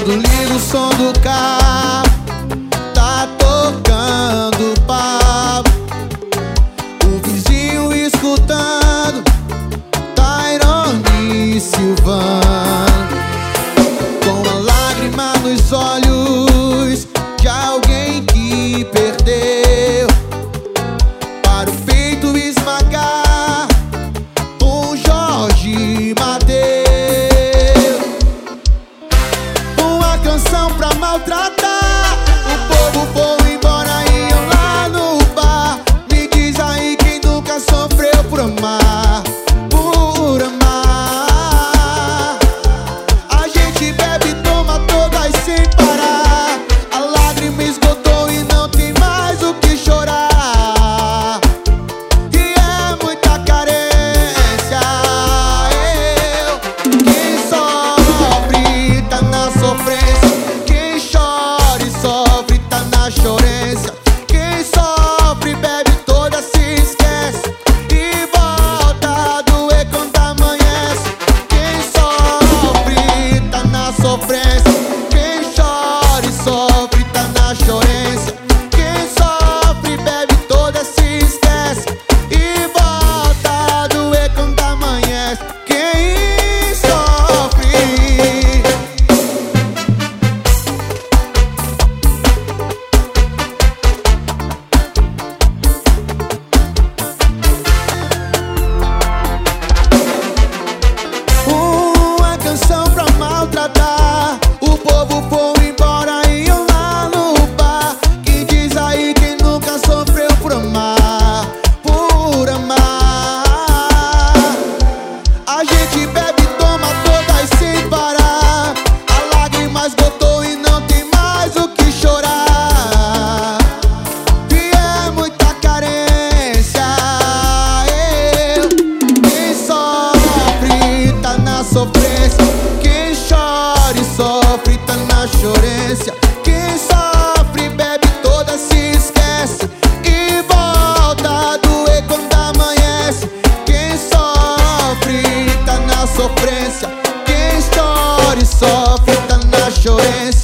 Quando liga o som do carro, tá tocando papo. O vizinho escutando Tairone e Silvano, com a lágrima nos olhos de alguém que perdeu, para o peito esmagar um Jorge Mateus. Uma canção pra maltratar, o povo foi embora e eu lá no bar. Me diz aí quem nunca sofreu por amar, por amar. A gente bebe e toma todas sem parar, a lágrima esgotou e não tem mais o que chorar. E é muita carência. Quem sofre tá na sofrência, quem chora e sofre tá na chorência. Quem sofre bebe toda, se esquece e volta a doer quando amanhece. Quem sofre tá na sofrência, quem chora e sofre tá na chorência. Quem sofre bebe toda, se esquece e volta a doer quando amanhece. Quem sofre. Uma canção pra maltratar, o povo foi embora e eu lá no bar. Quem diz aí quem nunca sofreu por amar, por amar. A gente bebe e toma todas sem parar, a lágrima esgotou e não tem mais o que chorar. E é muita carência. Quem sofre tá na sofrência, quem chora e sofre tá na chorência. Quem sofre bebe toda, se esquece e volta a doer quando amanhece. Quem sofre tá na sofrência, quem chora e sofre tá na chorência.